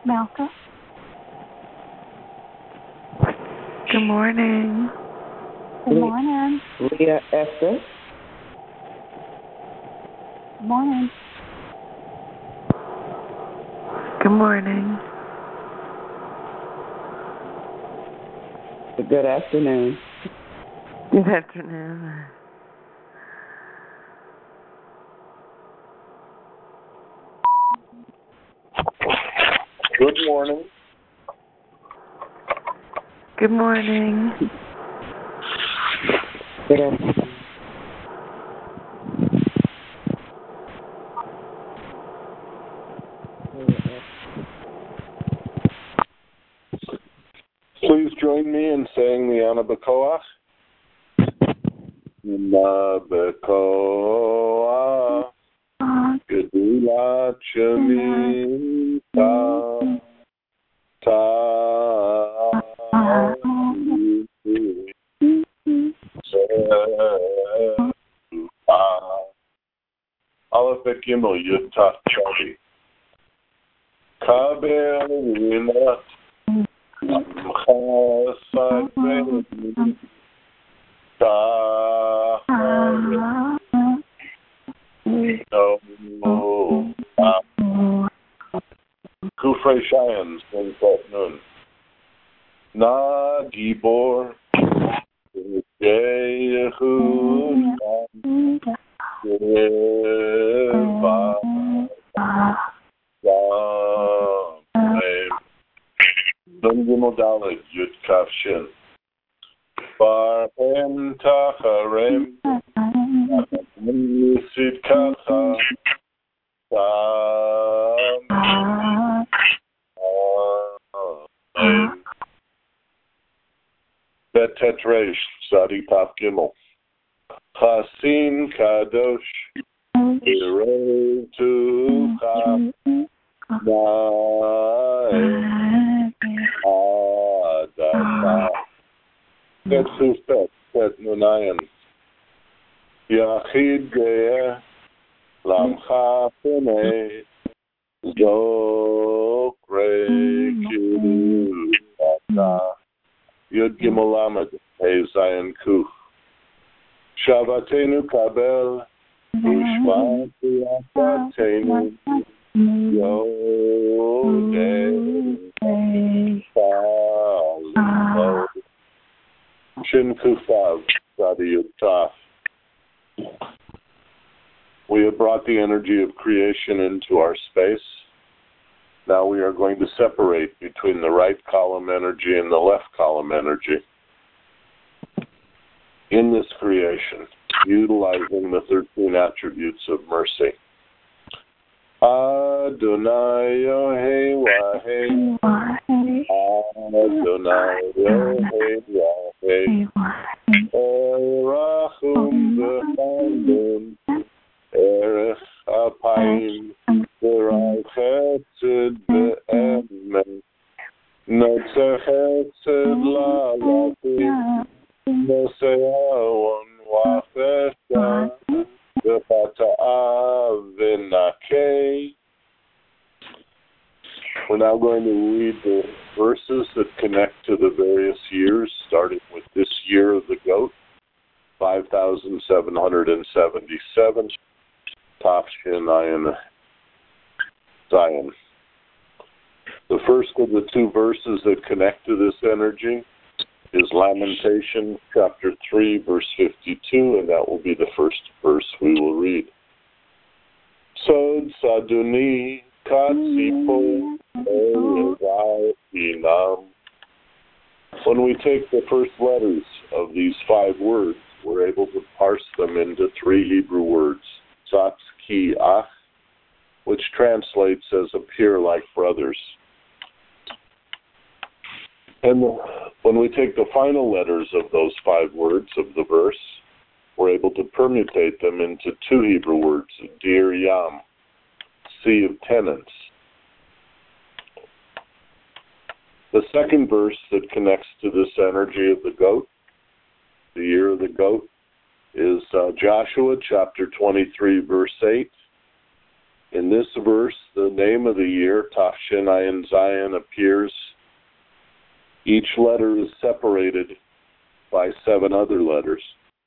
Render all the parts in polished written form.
Malcolm. Good morning. Good morning. Leah Esther. Good morning. Good morning. Good afternoon. Good afternoon. Good morning. Good morning. Good afternoon. Please join me in saying the Ana B'Koach. Ana B'Koach. Gedulat Sheminta. Aleph Bet Gimel Yud Taf Chavi. Kabel Winat. Kufrei Shayan, Sinfot Nun. Na Gibor, Yehud, Nun Gimel Dalet Yud Kaf Shin. Barhem Tacharem, Yisid Kacha, Bet Tetresh, Sadi Paf Gimel. Chasin Kadosh, Yirei Tucha, Nae Adama. Bet Sufet, Bet Nunayan. Yachid Ge'eh, Lamcha Pene, Zokrei Kidu, Yud Gimel Lamed, Hey Zayin Kuf. Shavatenu Kabel, Ushma Yafatenu, Yodei Fal, Shin Kufav, Sadi Yud Taf. We have brought the energy of creation into our space. Now we are going to separate between the right column energy and the left column energy in this creation, utilizing the 13 attributes of mercy. Adonai Yohei Wahei, Adonai Yohei Wahei, Erachum V'chandun, Erech Apayim, V'rai Chesed V'emet, Notzer Chesed La'alatim, Noseyawon Wa'chesha, V'chata'ah V'nakei. We're now going to read the verses that connect to the various years, starting with this year of the goat, 5,777, Tafshin Ayin Zion. The first of the two verses that connect to this energy is Lamentation, chapter 3, verse 52, and that will be the first verse we will read. Sod Saduni Katsipo Inam. When we take the first letters of these 5 words, we're able to parse them into 3 Hebrew words, Tzatz Ki Ach, which translates as appear like brothers. And when we take the final letters of those 5 words of the verse, we're able to permutate them into 2 Hebrew words, Dir Yam, sea of tenants. The second verse that connects to this energy of the goat, the year of the goat, is Joshua chapter 23, verse 8. In this verse, the name of the year, Tafshin Ayin Zayin, appears. Each letter is separated by 7 other letters.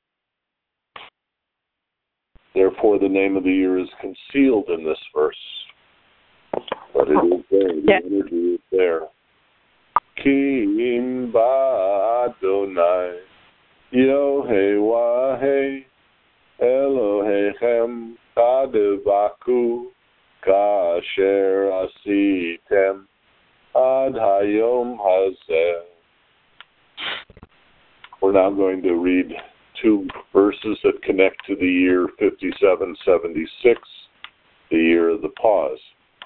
Therefore, the name of the year is concealed in this verse. But it is there. The energy is there. Kim ba Adonai Yohei Elohechem Kadevaku Kasher Asitem Ad Hayom Hazeh. We're now going to read 2 verses that connect to the year 5776, the year of the pause.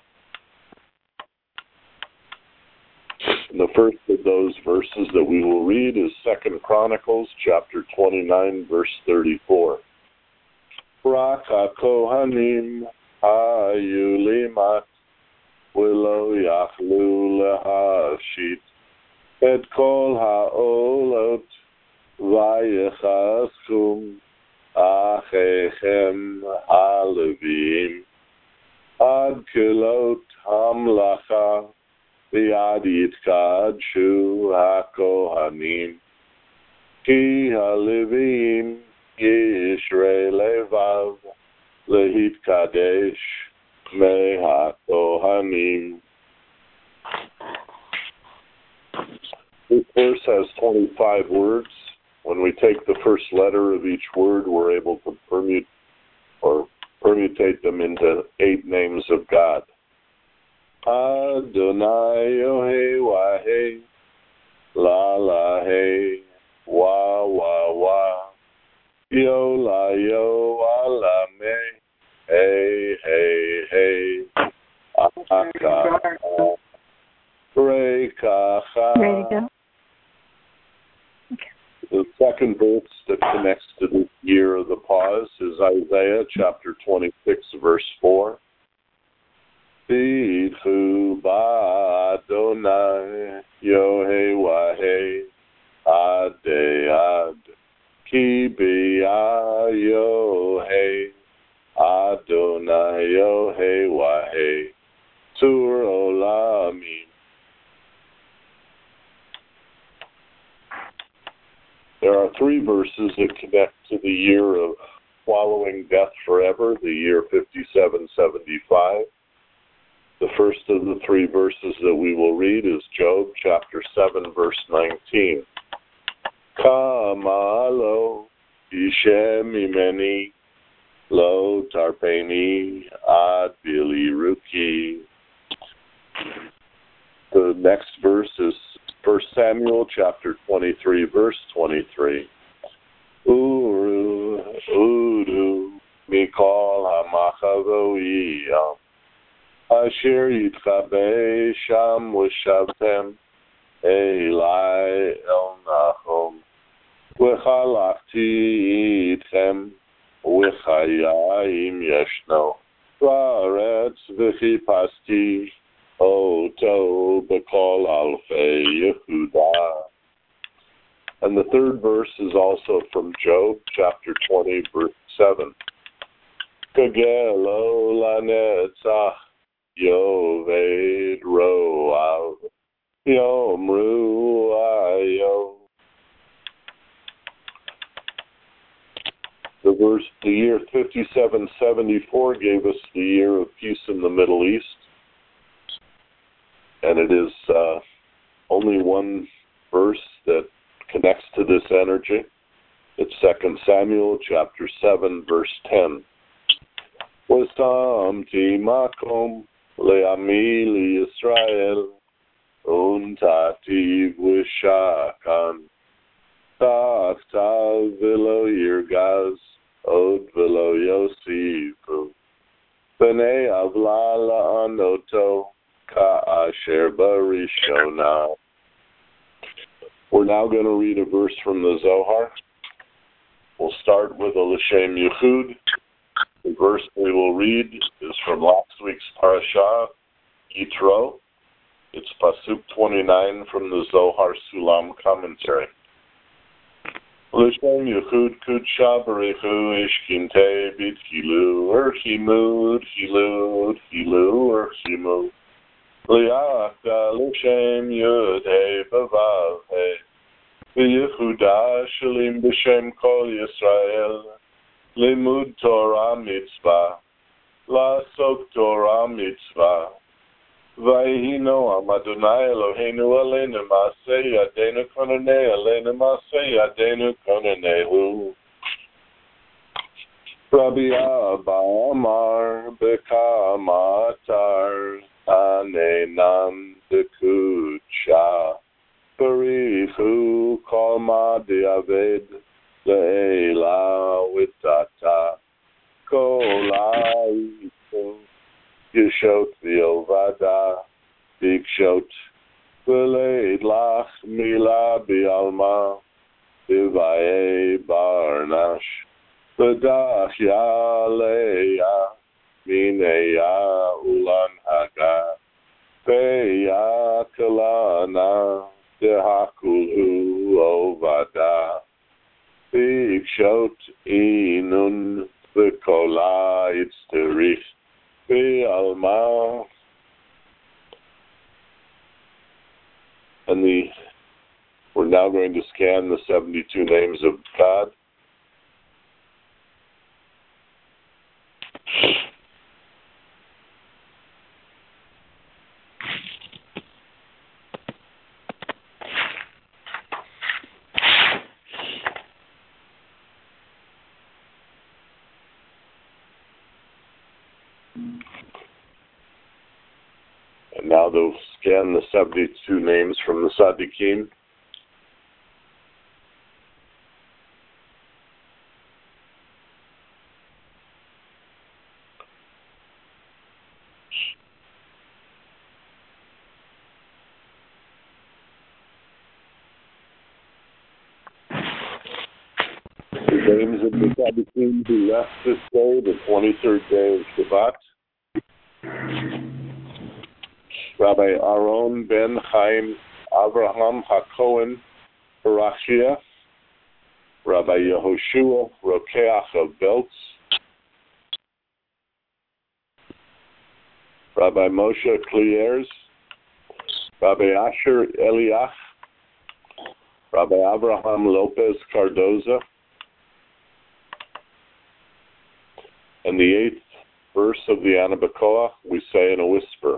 And the first of those verses that we will read is 2 Chronicles chapter 29, verse 34. Rak HaKohanim hayu limat v'lo yachlu lehashit et kol ha'olot v'yechaschum achechem halevim ad kilot hamlacha v'yad yitkadshu hakohanim ki halevim yishrei levav lehitkadesh mehakohanim. This verse has 25 words. When we take the first letter of each word, we're able to permutate them into 8 names of God. Adonai Yohei Wahei La La Hei Wa Wa Wa Yo La Yo Ala Me Hey Hey Hey Aka Rekacha. Ready to go? The second verse that connects to the year of the pause is Isaiah chapter 26, verse 4. B'chu ba'Adonai Yohei Wahei Ad Ki b'ya Yohei Adonai Yohei Wahei Tur Olamim. There are 3 verses that connect to the year of following death forever, the year 5775. The first of the 3 verses that we will read is Job chapter 7, verse 19. Kama lo ishem imeni lo tarpeni ad bili ruki. The next verse is 1 Samuel chapter 23, verse 23. Uru, Udu, Mikol HaMachavoiyam, Asher Yitchabe Sham V'shavtem, Elai El Nachom, V'chalachti Itchem, V'chayayim Yeshno, V'aretz V'chipasti, Oto B'kol Alfei Yehuda. And the third verse is also from Job, chapter 20, verse 7. Kagelo lanetzach yoved roav yomru ayo. The year 5774 gave us the year of peace in the Middle East. And it is only one verse that connects to this energy. It's 2 Samuel chapter 7, verse 10. Wasamti makom le'ami li'Yisrael untati v'shakan tachtav v'lo yirgaz od v'lo yosifu b'nei avla la'anoto ka'asher barishona. We're now going to read a verse from the Zohar. We'll start with a L'Shem Yichud. The verse we will read is from last week's parashah, Yitro. It's Pasuk 29 from the Zohar Sulam commentary. L'shem Yechud Kudsha Barechu Ishkinte B'Tchilu Urchimud Chilud Chilu Urchimu Li'achta L'shem Yud He B'Vav He V'Yehuda Shalim B'Shem Kol Yisrael Limud Torah Mitzvah La'asok Torah Mitzvah Vayhi Noam Adonai Eloheinu Aleinu Ma'aseh Yadeinu Kononei Aleinu Ma'aseh Yadeinu Kononehu Rabbi Abba Amar B'Kama Atar Anenam Dekudsha Barichu Kol Ma'di'aved Le'ela Witata Kolaitu Yeshot V'Ovada Bikshot V'leid Lach Mila B'Alma V'vaye Barnash V'dach Yaleya Mineya Ulan Haga Veya Kalana Dehakulu Ovada Bikshot Inun V'kola Itzterich Alma, and we're now going to scan the 72 names of God. And now they'll scan the 72 names from the Tzaddikim. The names of the Tzaddikim who left this day, the 23rd day of Shabbat. Rabbi Aaron ben Chaim Avraham HaKohen Barachia, Rabbi Yehoshua Rokeach of Belz, Rabbi Moshe Kliers, Rabbi Asher Eliach, Rabbi Abraham Lopez Cardoza, and the 8th verse of the Anabacoa we say in a whisper.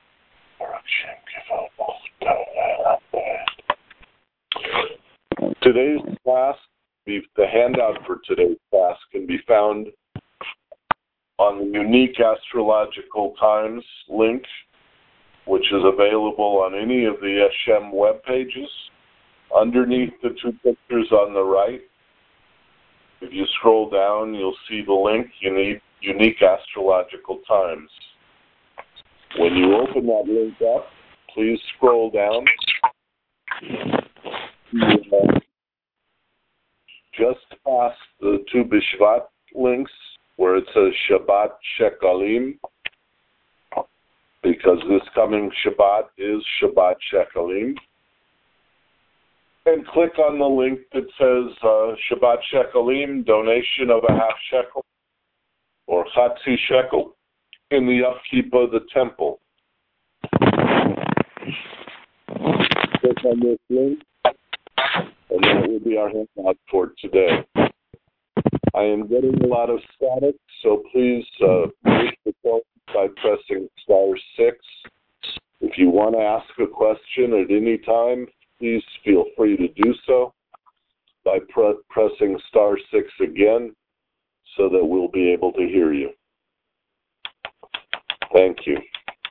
Today's class, the handout for today's class can be found on the Unique Astrological Times link, which is available on any of the Eshem web pages. Underneath the two pictures on the right, if you scroll down, you'll see the link, Unique Astrological Times. When you open that link up, please scroll down. Just past the two Bishvat links where it says Shabbat Shekalim, because this coming Shabbat is Shabbat Shekalim. And click on the link that says Shabbat Shekalim, donation of a half shekel or Chatzi shekel in the upkeep of the temple. Click on this link, and that will be our handout for today. I am getting a lot of static, so please push the phone by pressing *6. If you want to ask a question at any time, please feel free to do so by pressing *6 again so that we'll be able to hear you. Thank you.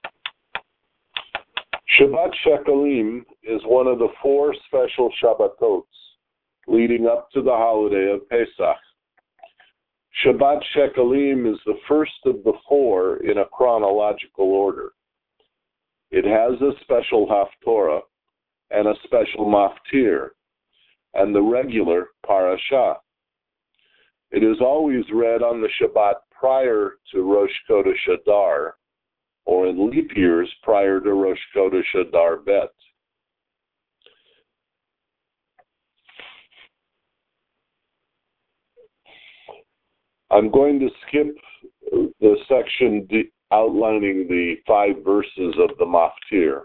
Shabbat Shekalim is one of the 4 special Shabbatot leading up to the holiday of Pesach. Shabbat Shekalim is the first of the 4 in a chronological order. It has a special Haftorah and a special Maftir, and the regular Parashah. It is always read on the Shabbat prior to Rosh Chodesh Adar, or in leap years prior to Rosh Chodesh Adar Bet. I'm going to skip the section outlining the 5 verses of the Maftir.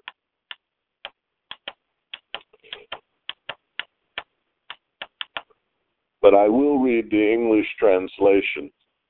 But I will read the English translation.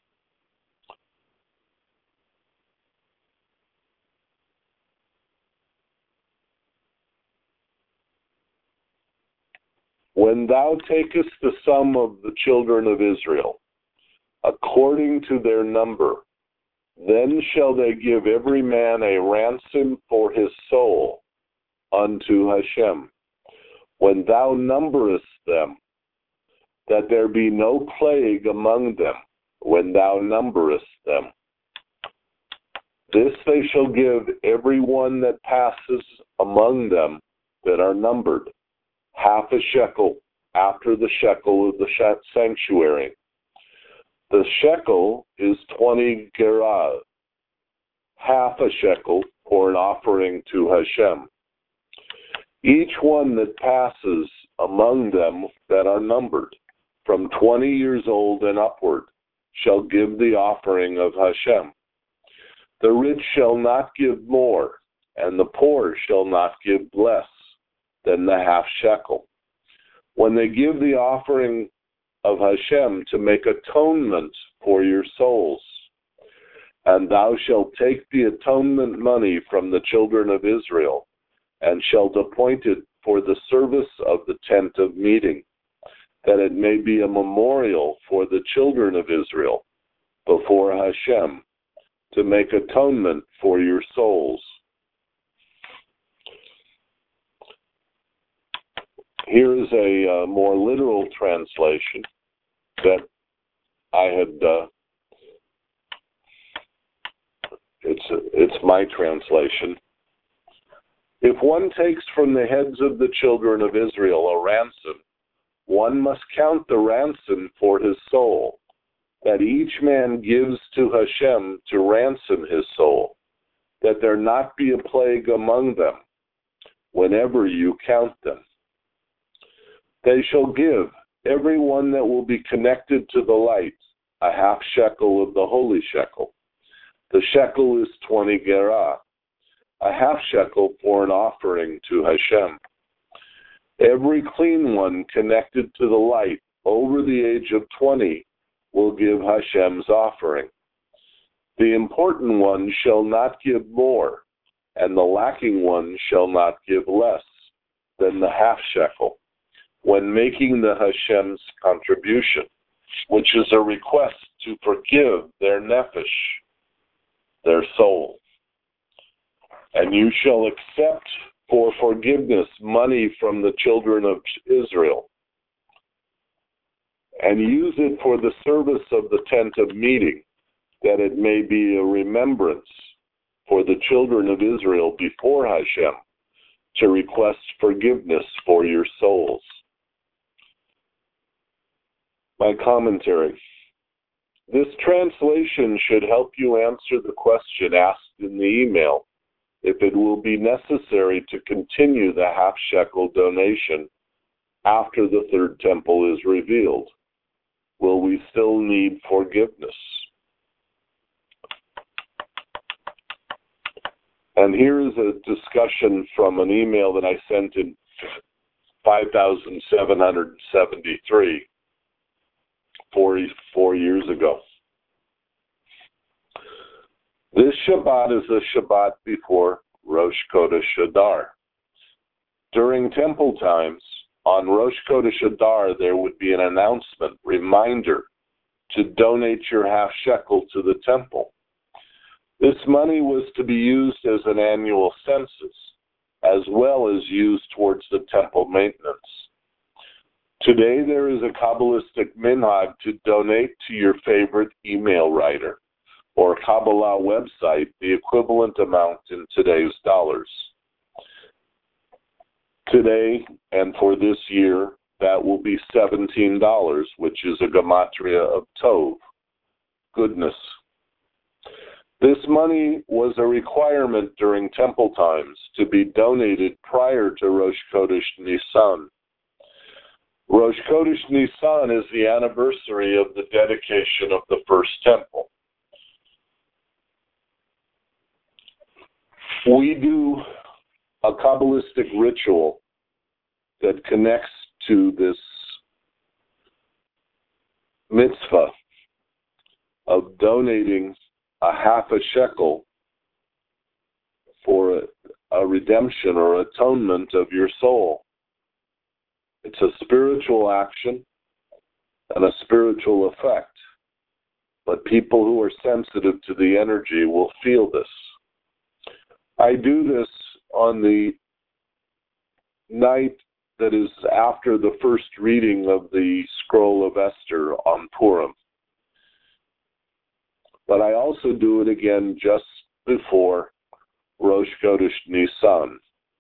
When thou takest the sum of the children of Israel, according to their number, then shall they give every man a ransom for his soul unto Hashem. When thou numberest them, that there be no plague among them, when thou numberest them. This they shall give every one that passes among them that are numbered, half a shekel after the shekel of the sanctuary. The shekel is 20 gerah, half a shekel for an offering to Hashem. Each one that passes among them that are numbered, from 20 years old and upward, shall give the offering of Hashem. The rich shall not give more, and the poor shall not give less than the half shekel. When they give the offering of Hashem to make atonement for your souls, and thou shalt take the atonement money from the children of Israel, and shalt appoint it for the service of the tent of meeting, that it may be a memorial for the children of Israel before Hashem, to make atonement for your souls. Here is a more literal translation that I had. It's my translation. If one takes from the heads of the children of Israel a ransom, one must count the ransom for his soul, that each man gives to Hashem to ransom his soul, that there not be a plague among them, whenever you count them. They shall give, every one that will be connected to the light, a half shekel of the holy shekel. The shekel is 20 gerah, a half shekel for an offering to Hashem. Every clean one connected to the light over the age of 20 will give Hashem's offering. The important one shall not give more, and the lacking one shall not give less than the half shekel, when making the Hashem's contribution, which is a request to forgive their nefesh, their soul. And you shall accept for forgiveness money from the children of Israel, and use it for the service of the tent of meeting, that it may be a remembrance for the children of Israel before Hashem, to request forgiveness for your souls. My commentary. This translation should help you answer the question asked in the email, if it will be necessary to continue the half shekel donation after the third temple is revealed. Will we still need forgiveness? And here is a discussion from an email that I sent in 5773, 44 years ago. This Shabbat is the Shabbat before Rosh Chodesh Adar. During temple times, on Rosh Chodesh Adar, there would be an announcement, reminder, to donate your half shekel to the temple. This money was to be used as an annual census, as well as used towards the temple maintenance. Today, there is a Kabbalistic minhag to donate to your favorite email writer or Kabbalah website the equivalent amount in today's dollars. Today, and for this year, that will be $17, which is a gematria of Tov, goodness. This money was a requirement during temple times to be donated prior to Rosh Chodesh Nisan. Rosh Chodesh Nisan is the anniversary of the dedication of the first temple. We do a Kabbalistic ritual that connects to this mitzvah of donating a half a shekel for a redemption or atonement of your soul. It's a spiritual action and a spiritual effect. But people who are sensitive to the energy will feel this. I do this on the night that is after the first reading of the Scroll of Esther on Purim. But I also do it again just before Rosh Chodesh Nisan.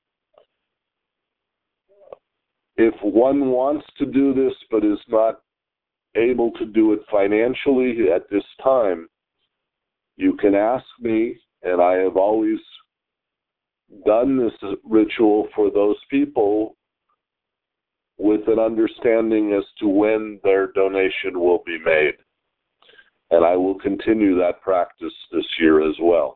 If one wants to do this but is not able to do it financially at this time, you can ask me, and I have always done this ritual for those people with an understanding as to when their donation will be made. And I will continue that practice this year as well.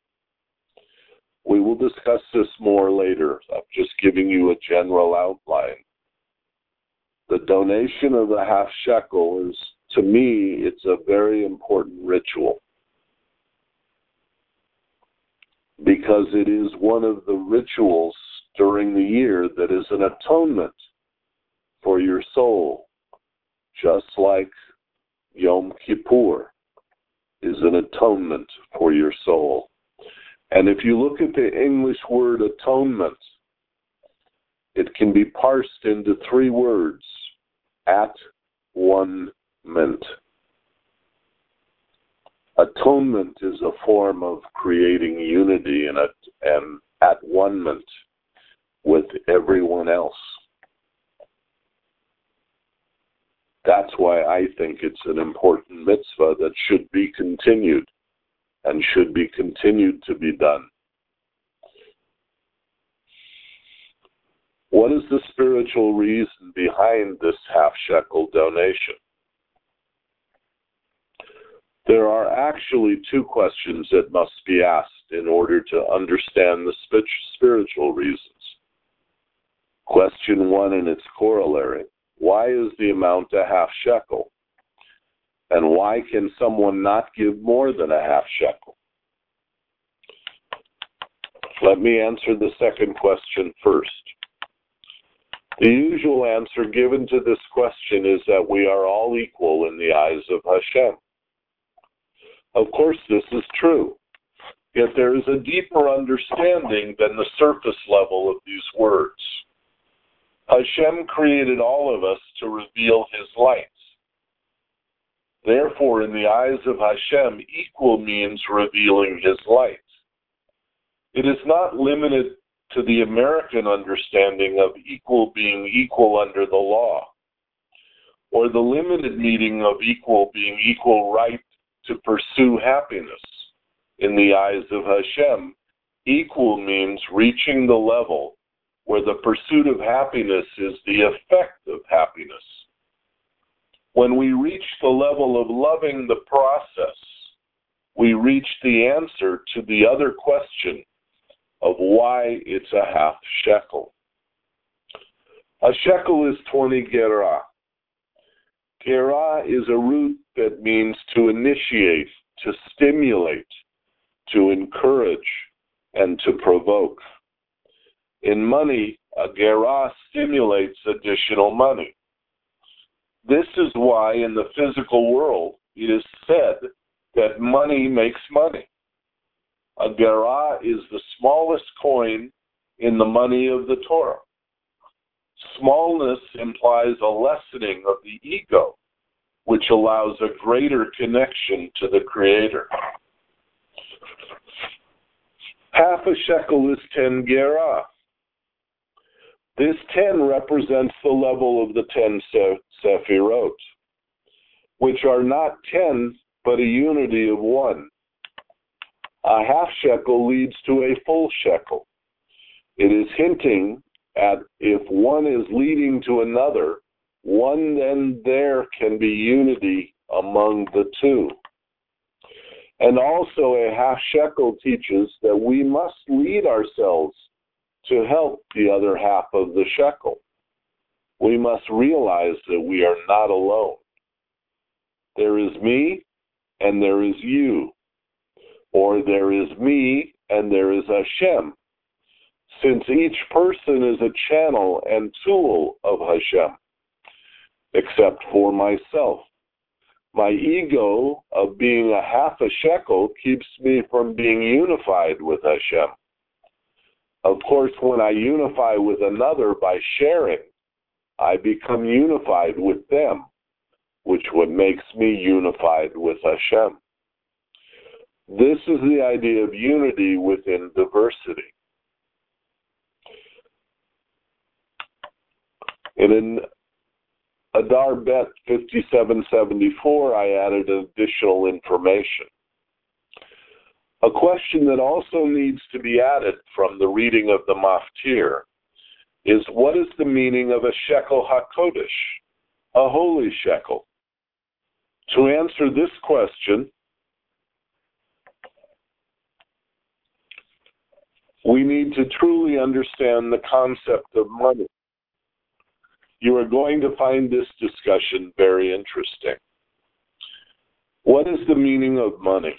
We will discuss this more later. I'm just giving you a general outline. The donation of the half shekel is, to me, it's a very important ritual, because it is one of the rituals during the year that is an atonement for your soul, just like Yom Kippur is an atonement for your soul. And if you look at the English word atonement, it can be parsed into 3 words: at-one-ment. Atonement is a form of creating unity and at-one-ment with everyone else. That's why I think it's an important mitzvah that should be continued and should be continued to be done. What is the spiritual reason behind this half shekel donation? There are actually 2 questions that must be asked in order to understand the spiritual reasons. Question 1 and its corollary: why is the amount a half shekel? And why can someone not give more than a half shekel? Let me answer the second question first. The usual answer given to this question is that we are all equal in the eyes of Hashem. Of course, this is true, yet there is a deeper understanding than the surface level of these words. Hashem created all of us to reveal His light. Therefore, in the eyes of Hashem, equal means revealing His light. It is not limited to the American understanding of equal being equal under the law, or the limited meaning of equal being equal right to pursue happiness. In the eyes of Hashem, equal means reaching the level where the pursuit of happiness is the effect of happiness. When we reach the level of loving the process, we reach the answer to the other question of why it's a half shekel. A shekel is 20 gerah. Gerah is a root that means to initiate, to stimulate, to encourage, and to provoke. In money, a gerah stimulates additional money. This is why in the physical world it is said that money makes money. A gerah is the smallest coin in the money of the Torah. Smallness implies a lessening of the ego, which allows a greater connection to the Creator. Half a shekel is 10 gerah. This 10 represents the level of the 10 Sefirot, which are not 10, but a unity of 1. A half shekel leads to a full shekel. It is hinting at if one is leading to another, then there can be unity among the two. And also a half shekel teaches that we must lead ourselves to help the other half of the shekel. We must realize that we are not alone. There is me and there is you. Or there is me and there is Hashem. Since each person is a channel and tool of Hashem, except for myself. My ego of being a half a shekel keeps me from being unified with Hashem. Of course, when I unify with another by sharing, I become unified with them, which what makes me unified with Hashem. This is the idea of unity within diversity. And in Adar Bet 5774, I added additional information. A question that also needs to be added from the reading of the Maftir is, what is the meaning of a shekel HaKodesh, a holy shekel? To answer this question, we need to truly understand the concept of money. You are going to find this discussion very interesting. What is the meaning of money?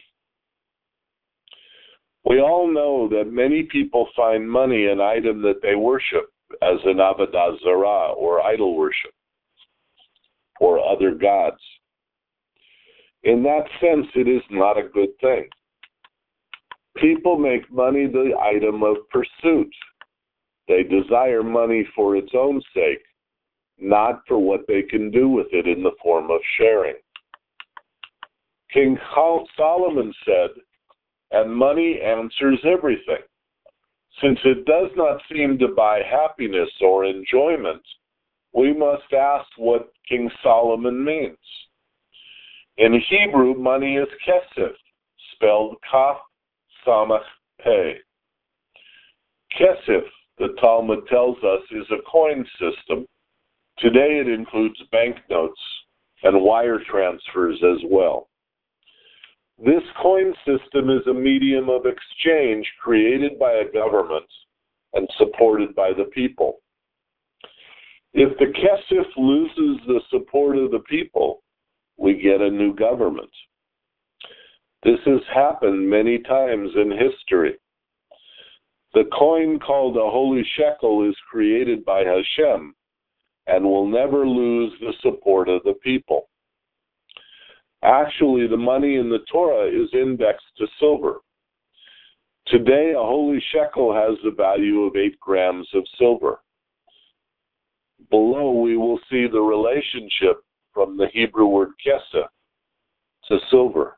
We all know that many people find money an item that they worship as an avodah zarah, or idol worship, or other gods. In that sense, it is not a good thing. People make money the item of pursuit. They desire money for its own sake, not for what they can do with it in the form of sharing. King Solomon said, "And money answers everything. Since it does not seem to buy happiness or enjoyment, we must ask what King Solomon means." In Hebrew, money is kesef, spelled kaf samach pei. Kesef, the Talmud tells us, is a coin system. Today it includes banknotes and wire transfers as well. This coin system is a medium of exchange created by a government and supported by the people. If the kesef loses the support of the people, we get a new government. This has happened many times in history. The coin called a holy shekel is created by Hashem and will never lose the support of the people. Actually, the money in the Torah is indexed to silver. Today, a holy shekel has the value of 8 grams of silver. Below, we will see the relationship from the Hebrew word kesef to silver.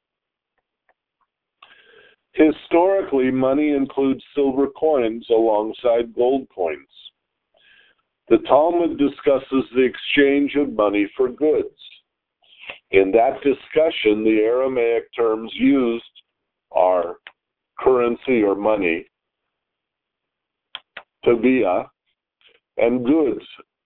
Historically, money includes silver coins alongside gold coins. The Talmud discusses the exchange of money for goods. In that discussion, the Aramaic terms used are currency or money, tabia, and goods,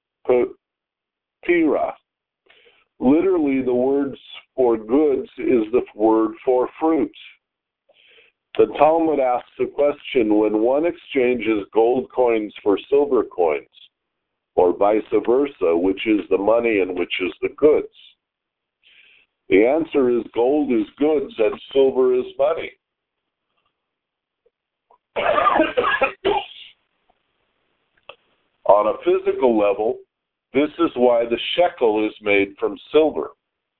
pira. Literally, the word for goods is the word for fruit. The Talmud asks the question, when one exchanges gold coins for silver coins, or vice versa, which is the money and which is the goods? The answer is gold is goods and silver is money. On a physical level, this is why the shekel is made from silver.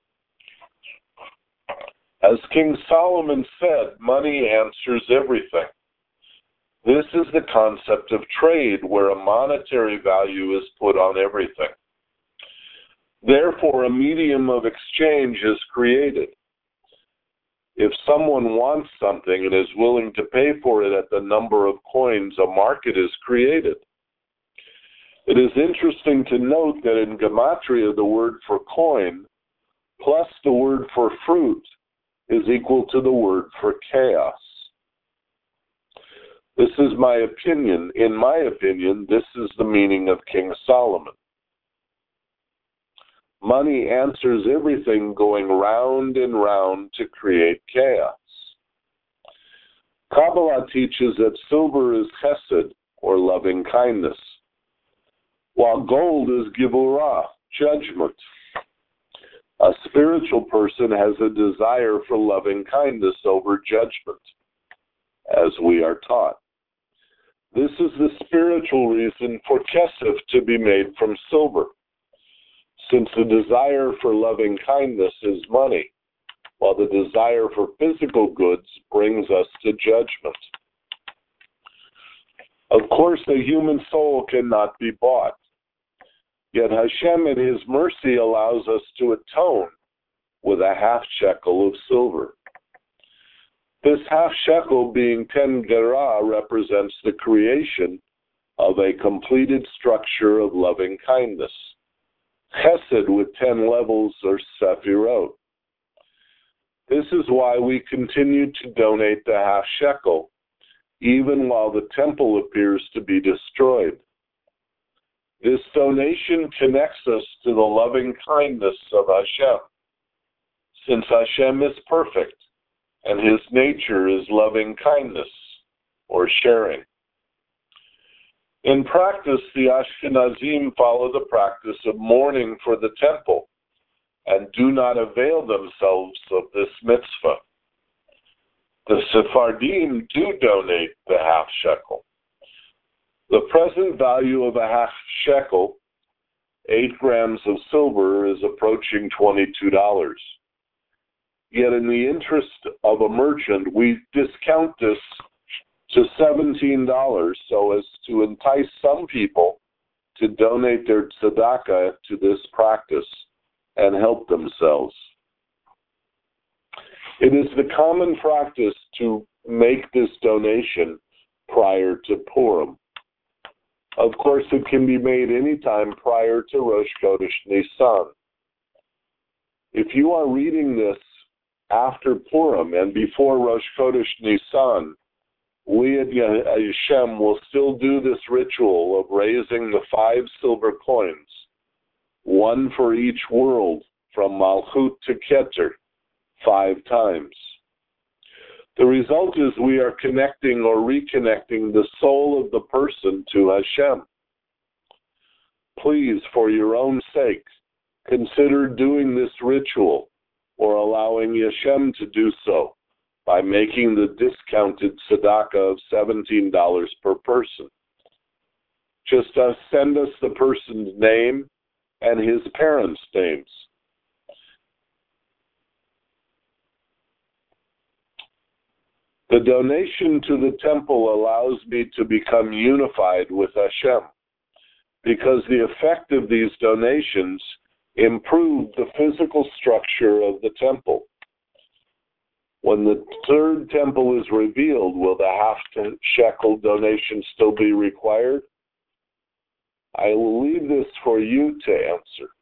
As King Solomon said, money answers everything. This is the concept of trade, where a monetary value is put on everything. Therefore, a medium of exchange is created. If someone wants something and is willing to pay for it at the number of coins, a market is created. It is interesting to note that in Gematria, the word for coin plus the word for fruit is equal to the word for chaos. This is my opinion. In my opinion, this is the meaning of King Solomon. Money answers everything, going round and round to create chaos. Kabbalah teaches that silver is chesed, or loving kindness, while gold is gevurah, judgment. A spiritual person has a desire for loving kindness over judgment, as we are taught. This is the spiritual reason for kesef to be made from silver, since the desire for loving kindness is money, while the desire for physical goods brings us to judgment. Of course, the human soul cannot be bought. Yet Hashem in His mercy allows us to atone with a half shekel of silver. This half shekel, being 10 gerah, represents the creation of a completed structure of loving kindness. Chesed with 10 levels or sefirot. This is why we continue to donate the half shekel, even while the temple appears to be destroyed. This donation connects us to the loving kindness of Hashem, since Hashem is perfect, and His nature is loving kindness, or sharing. In practice, the Ashkenazim follow the practice of mourning for the temple, and do not avail themselves of this mitzvah. The Sephardim do donate the half shekel. The present value of a half shekel, 8 grams of silver, is approaching $22. Yet in the interest of a merchant, we discount this to $17 so as to entice some people to donate their tzedakah to this practice and help themselves. It is the common practice to make this donation prior to Purim. Of course, it can be made any time prior to Rosh Chodesh Nisan. If you are reading this after Purim and before Rosh Chodesh Nisan, we at Hashem will still do this ritual of raising the 5 silver coins, 1 for each world, from Malchut to Keter, 5 times. The result is we are connecting or reconnecting the soul of the person to Hashem. Please, for your own sake, consider doing this ritual or allowing Hashem to do so by making the discounted tzedakah of $17 per person. Just send us the person's name and his parents' names. The donation to the temple allows me to become unified with Hashem, because the effect of these donations improve the physical structure of the temple. When the third temple is revealed, will the half shekel donation still be required? I will leave this for you to answer.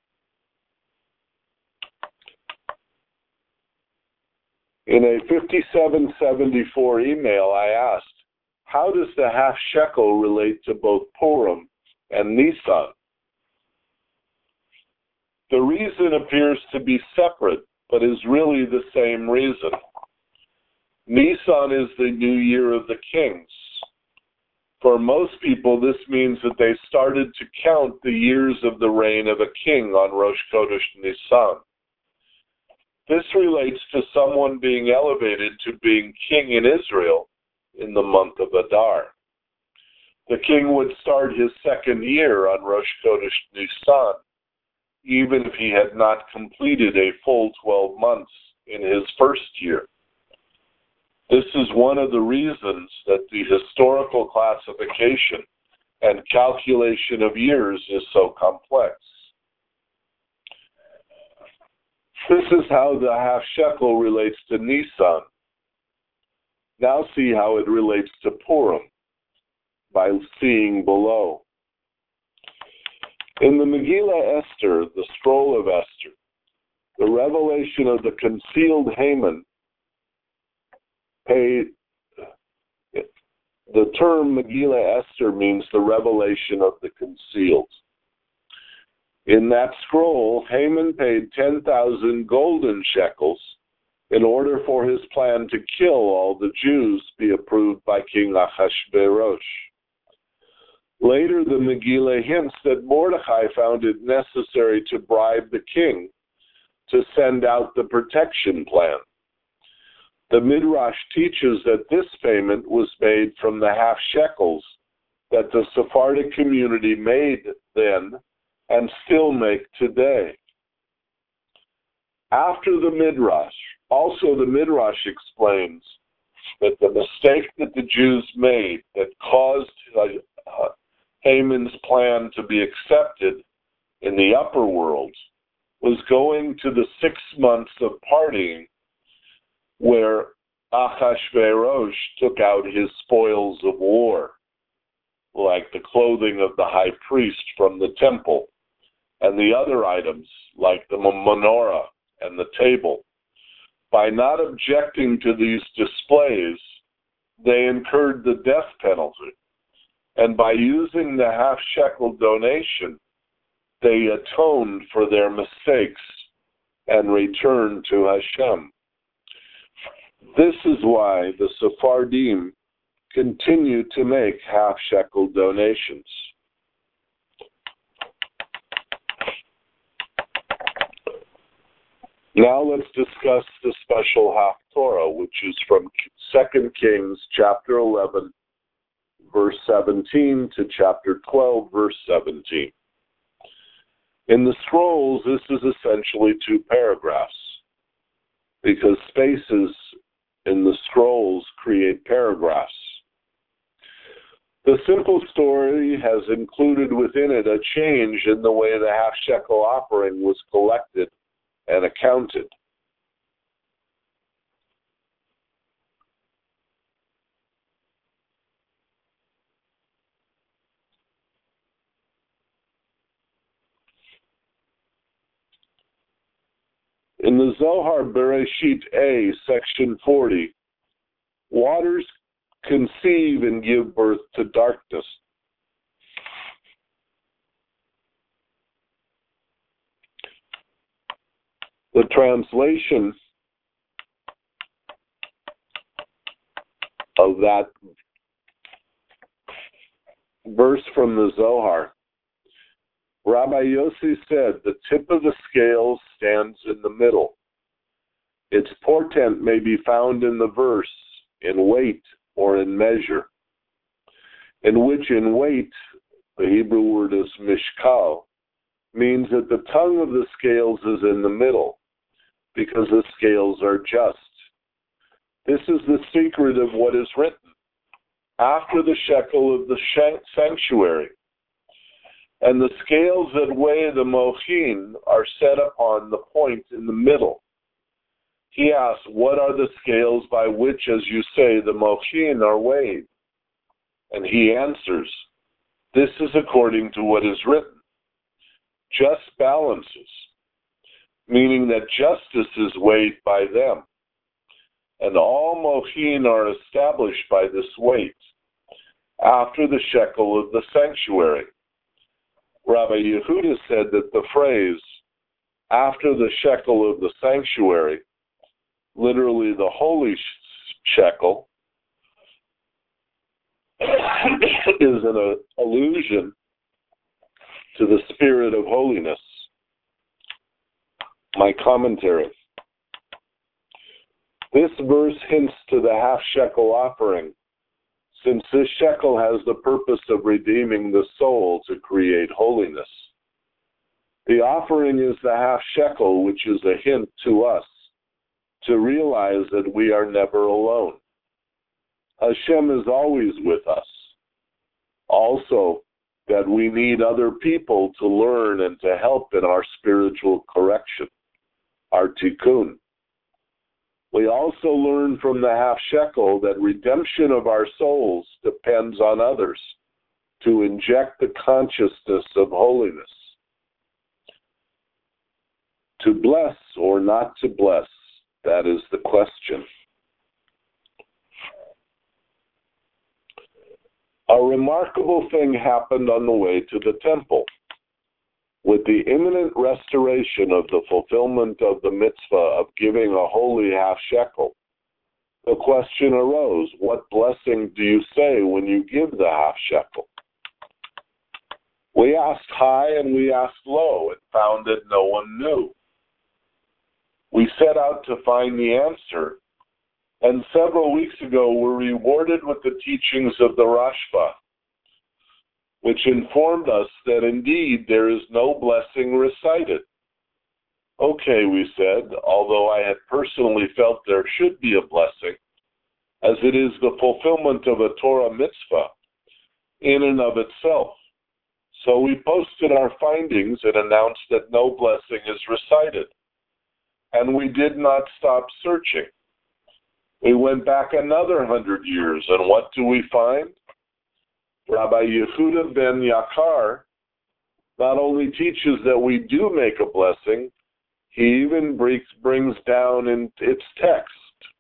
In a 5774 email, I asked, how does the half shekel relate to both Purim and Nisan? The reason appears to be separate, but is really the same reason. Nisan is the new year of the kings. For most people, this means that they started to count the years of the reign of a king on Rosh Chodesh Nisan. This relates to someone being elevated to being king in Israel in the month of Adar. The king would start his second year on Rosh Chodesh Nisan, even if he had not completed a full 12 months in his first year. This is one of the reasons that the historical classification and calculation of years is so complex. This is how the half shekel relates to Nisan. Now see how it relates to Purim by seeing below. In the Megillah Esther, the scroll of Esther, the revelation of the concealed Haman, the term Megillah Esther means the revelation of the concealed. In that scroll, Haman paid 10,000 golden shekels in order for his plan to kill all the Jews be approved by King Ahasuerus. Later, the Megillah hints that Mordecai found it necessary to bribe the king to send out the protection plan. The Midrash teaches that this payment was made from the half shekels that the Sephardic community made then and still make today. After the Midrash, also the Midrash explains that the mistake that the Jews made that caused Haman's plan to be accepted in the upper world was going to the 6 months of partying where Ahasuerus took out his spoils of war, like the clothing of the high priest from the temple, and the other items like the menorah and the table. By not objecting to these displays, they incurred the death penalty. And by using the half-shekel donation, they atoned for their mistakes and returned to Hashem. This is why the Sephardim continue to make half-shekel donations. Now let's discuss the special Haftorah, which is from 2 Kings chapter 11, verse 17 to chapter 12, verse 17. In the scrolls, this is essentially 2 paragraphs, because spaces in the scrolls create paragraphs. The simple story has included within it a change in the way the half-shekel offering was collected and accounted. In the Zohar Bereshit A, section 40, waters conceive and give birth to darkness. The translation of that verse from the Zohar, Rabbi Yossi said, the tip of the scales stands in the middle. Its portent may be found in the verse, in weight or in measure, in which in weight, the Hebrew word is mishkal, means that the tongue of the scales is in the middle, because the scales are just. This is the secret of what is written. After the shekel of the sanctuary, and the scales that weigh the mochin are set upon the point in the middle. He asks, what are the scales by which, as you say, the mochin are weighed? And he answers, this is according to what is written. Just balances, meaning that justice is weighed by them. And all mochin are established by this weight, after the shekel of the sanctuary. Rabbi Yehuda said that the phrase, after the shekel of the sanctuary, literally the holy shekel, is an allusion to the spirit of holiness. My commentary. This verse hints to the half-shekel offering, since this shekel has the purpose of redeeming the soul to create holiness. The offering is the half-shekel, which is a hint to us to realize that we are never alone. Hashem is always with us. Also, that we need other people to learn and to help in our spiritual correction, our tikkun. We also learn from the half-shekel that redemption of our souls depends on others to inject the consciousness of holiness. To bless or not to bless, that is the question. A remarkable thing happened on the way to the temple. With the imminent restoration of the fulfillment of the mitzvah of giving a holy half shekel, the question arose, what blessing do you say when you give the half shekel? We asked high and we asked low and found that no one knew. We set out to find the answer, and several weeks ago were rewarded with the teachings of the Rashba, which informed us that indeed there is no blessing recited. Okay, we said, although I had personally felt there should be a blessing, as it is the fulfillment of a Torah mitzvah in and of itself. So we posted our findings and announced that no blessing is recited. And we did not stop searching. We went back another 100 years, and what do we find? Rabbi Yehuda ben Yakar not only teaches that we do make a blessing, he even brings down in its text.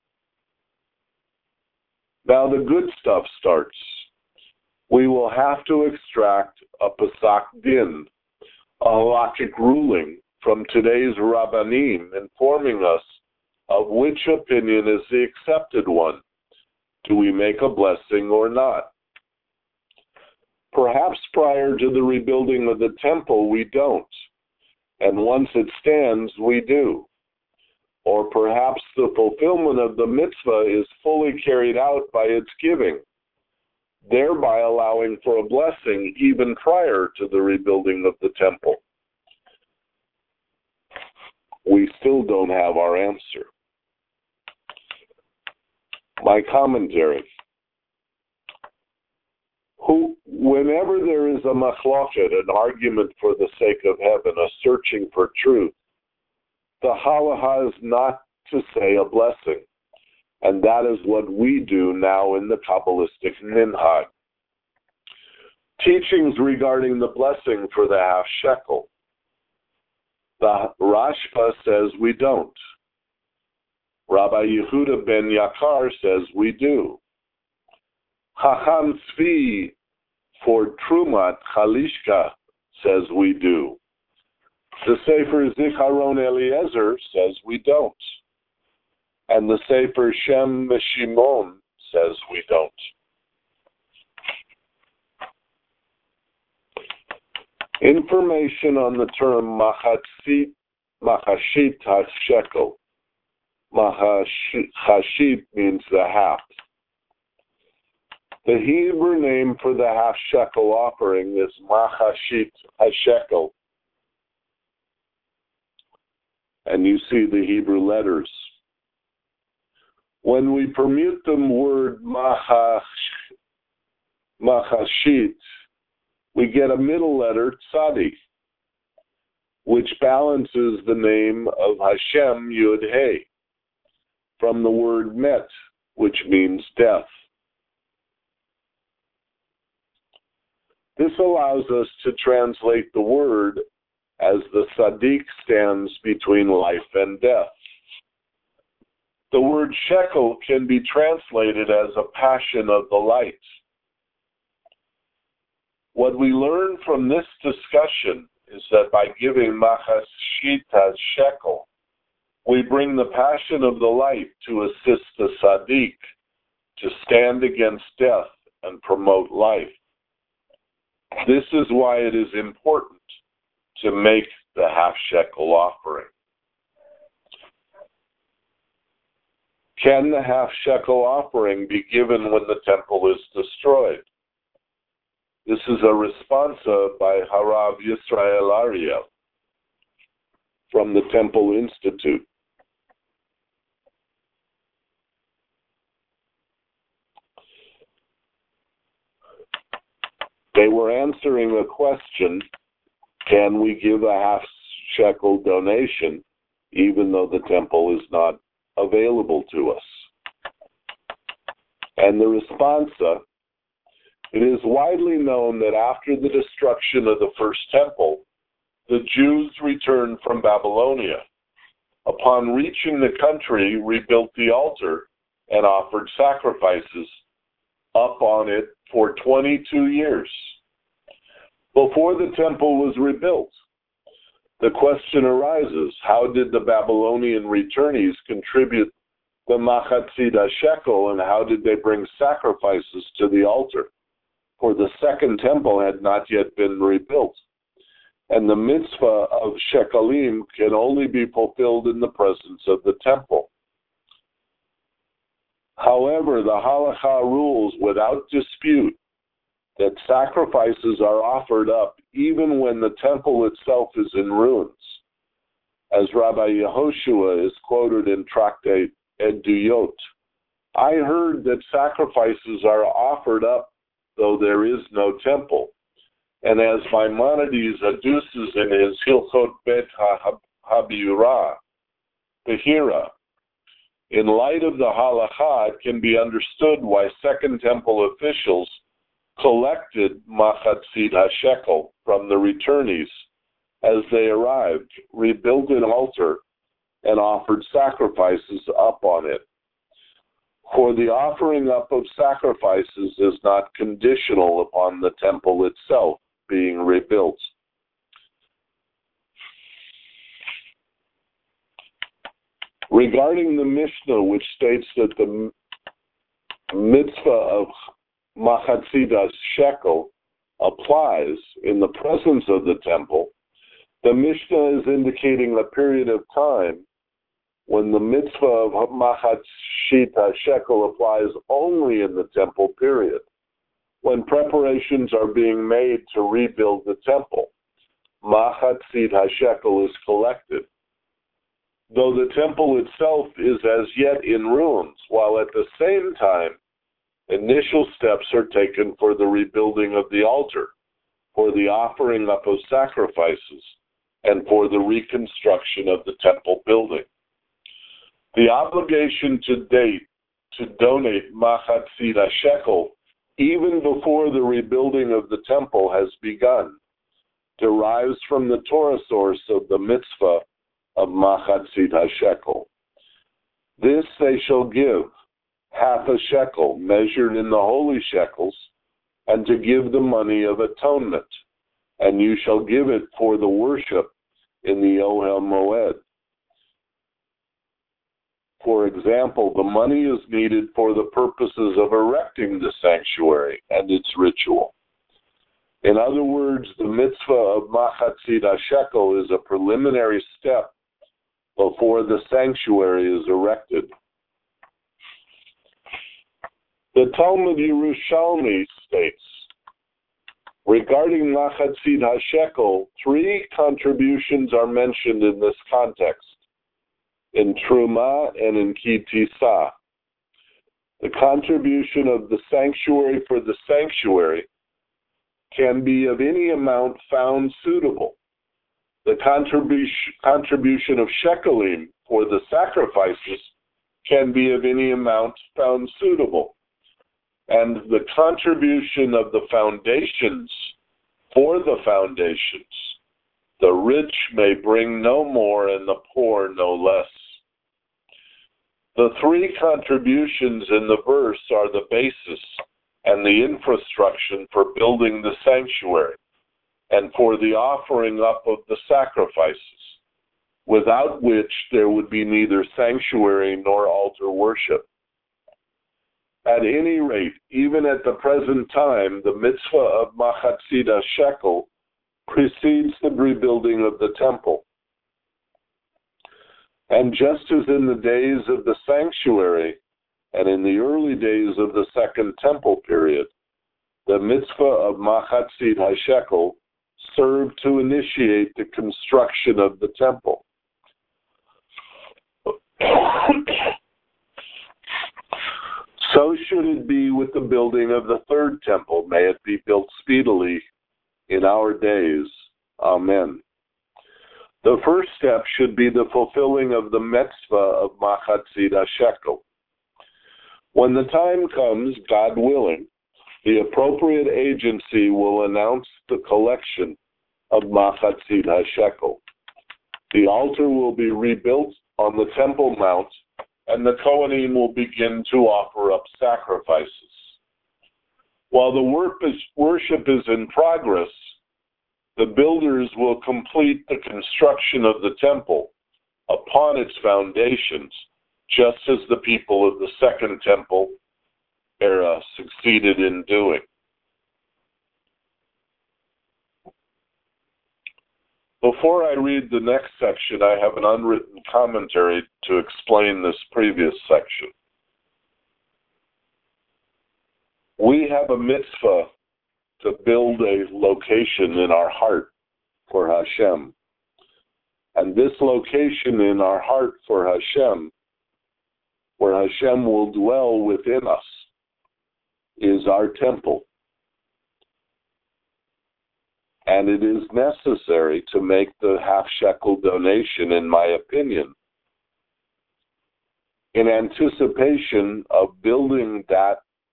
Now the good stuff starts. We will have to extract a Pesach Din, a halakhic ruling from today's Rabbanim, informing us of which opinion is the accepted one. Do we make a blessing or not? Perhaps prior to the rebuilding of the temple, we don't. And once it stands, we do. Or perhaps the fulfillment of the mitzvah is fully carried out by its giving, thereby allowing for a blessing even prior to the rebuilding of the temple. We still don't have our answer. My commentary. Whenever there is a machloket, an argument for the sake of heaven, a searching for truth, the halacha is not to say a blessing. And that is what we do now in the Kabbalistic minhag. Teachings regarding the blessing for the half shekel. The Rashba says we don't. Rabbi Yehuda ben Yakar says we do. Chacham Tzvi for Trumat Chalishka says we do. The Sefer Zikaron Eliezer says we don't. And the Sefer Shem Shimon says we don't. Information on the term Machashit HaShekel. Machashit means the half. The Hebrew name for the half shekel offering is Machashit HaShekel. And you see the Hebrew letters. When we permute the word Machashit, we get a middle letter, Tzadik, which balances the name of Hashem Yud Hey, from the word Met, which means death. This allows us to translate the word as the Tzaddik stands between life and death. The word shekel can be translated as a passion of the light. What we learn from this discussion is that by giving Machashit HaShekel, we bring the passion of the light to assist the Tzaddik to stand against death and promote life. This is why it is important to make the half shekel offering. Can the half shekel offering be given when the temple is destroyed? This is a responsa by Harav Yisrael Ariel from the Temple Institute. They were answering a question, can we give a half shekel donation even though the temple is not available to us? And the responsa, it is widely known that after the destruction of the first temple, the Jews returned from Babylonia. Upon reaching the country, rebuilt the altar and offered sacrifices up on it for 22 years. Before the temple was rebuilt, The question arises, how did the Babylonian returnees contribute the Machatzit shekel, and how did they bring sacrifices to the altar? For the second temple had not yet been rebuilt, and the mitzvah of shekalim can only be fulfilled in the presence of the temple. However, the halakha rules without dispute that sacrifices are offered up even when the temple itself is in ruins, as Rabbi Yehoshua is quoted in Tractate Eduyot. I heard that sacrifices are offered up though there is no temple, and as Maimonides adduces in his Hilchot Bet HaBirah, Behira, in light of the halakha, it can be understood why Second Temple officials collected Machatzit HaShekel from the returnees as they arrived, rebuilt an altar, and offered sacrifices up on it. For the offering up of sacrifices is not conditional upon the temple itself being rebuilt. Regarding the Mishnah, which states that the mitzvah of Machatzit shekel applies in the presence of the temple, the Mishnah is indicating a period of time when the mitzvah of Machatzit shekel applies only in the temple period, when preparations are being made to rebuild the temple. Machatzit shekel is collected, though the temple itself is as yet in ruins, while at the same time initial steps are taken for the rebuilding of the altar, for the offering up of sacrifices, and for the reconstruction of the temple building. The obligation to donate Machatzit shekel, even before the rebuilding of the temple has begun, derives from the Torah source of the mitzvah of Machatzit shekel. This they shall give, half a shekel, measured in the holy shekels, and to give the money of atonement, and you shall give it for the worship in the Ohel Moed. For example, the money is needed for the purposes of erecting the sanctuary and its ritual. In other words, the mitzvah of Machatzit shekel is a preliminary step before the sanctuary is erected. The Talmud Yerushalmi states, regarding Machatzit shekel, 3 contributions are mentioned in this context, in Truma and in Ki Tisa. The contribution of the sanctuary for the sanctuary can be of any amount found suitable. The contribution of shekelim for the sacrifices can be of any amount found suitable. And the contribution of the foundations for the foundations, the rich may bring no more and the poor no less. The 3 contributions in the verse are the basis and the infrastructure for building the sanctuary and for the offering up of the sacrifices, without which there would be neither sanctuary nor altar worship. At any rate, even at the present time, the mitzvah of Machatzit shekel precedes the rebuilding of the temple. And just as in the days of the sanctuary and in the early days of the Second Temple period, the mitzvah of Machatzit shekel served to initiate the construction of the temple. So should it be with the building of the third temple. May it be built speedily in our days. Amen. The first step should be the fulfilling of the mitzvah of Machatzit shekel. When the time comes, God willing, the appropriate agency will announce the collection of Machatzit shekel. The altar will be rebuilt on the Temple Mount, and the Kohanim will begin to offer up sacrifices. While the worship is in progress, the builders will complete the construction of the temple upon its foundations, just as the people of the Second Temple era succeeded in doing. Before I read the next section, I have an unwritten commentary to explain this previous section. We have a mitzvah to build a location in our heart for Hashem. And this location in our heart for Hashem, where Hashem will dwell within us, is our temple. And it is necessary to make the half-shekel donation, in my opinion, in anticipation of building that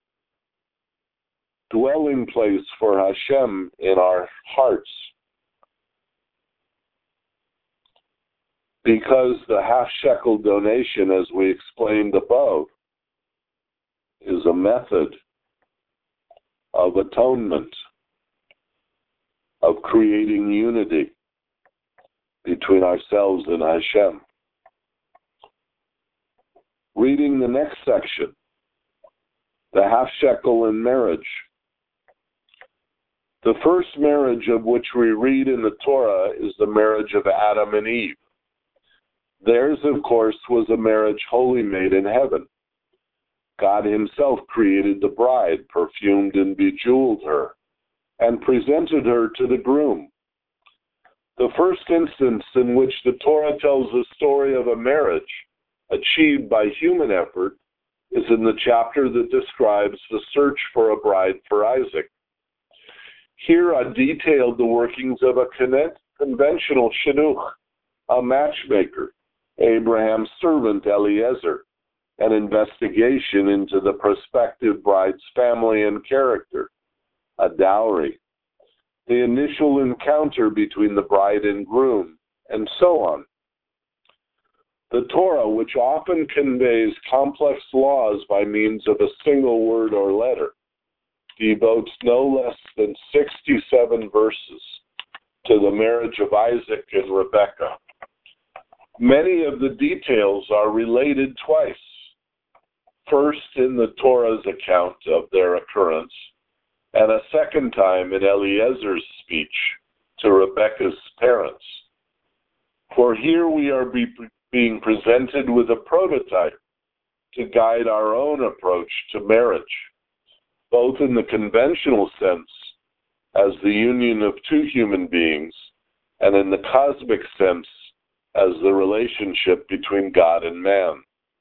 dwelling place for Hashem in our hearts. Because the half-shekel donation, as we explained above, is a method of atonement, of creating unity between ourselves and Hashem. Reading the next section, the half-shekel in marriage. The first marriage of which we read in the Torah is the marriage of Adam and Eve. Theirs, of course, was a marriage wholly made in heaven. God himself created the bride, perfumed and bejeweled her, and presented her to the groom. The first instance in which the Torah tells the story of a marriage achieved by human effort is in the chapter that describes the search for a bride for Isaac. Here are detailed the workings of a conventional shidduch, a matchmaker, Abraham's servant Eliezer, an investigation into the prospective bride's family and character, a dowry, the initial encounter between the bride and groom, and so on. The Torah, which often conveys complex laws by means of a single word or letter, devotes no less than 67 verses to the marriage of Isaac and Rebekah. Many of the details are related twice. First in the Torah's account of their occurrence, and a second time in Eliezer's speech to Rebekah's parents. For here we are being presented with a prototype to guide our own approach to marriage, both in the conventional sense as the union of two human beings, and in the cosmic sense as the relationship between God and man.